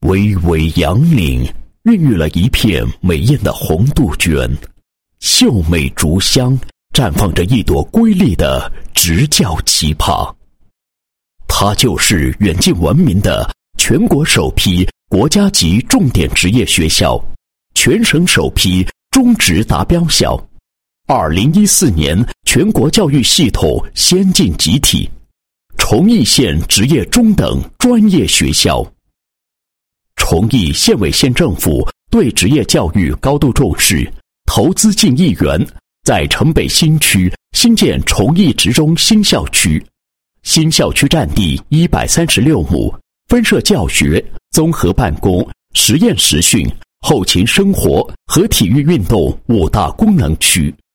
巍巍杨岭孕育了一片美艳的红杜鹃，秀美竹香绽放着一朵瑰丽的职教奇葩。它就是远近闻名的全国首批国家级重点职业学校，全省首批中职达标校，2014年全国教育系统先进集体，崇义县职业中等专业学校。崇义县委县政府对职业教育高度重视，投资近1亿元，在城北新区新建崇义职中新校区。新校区占地136亩，分设教学、综合办公、实验实训、后勤生活和体育运动5大功能区。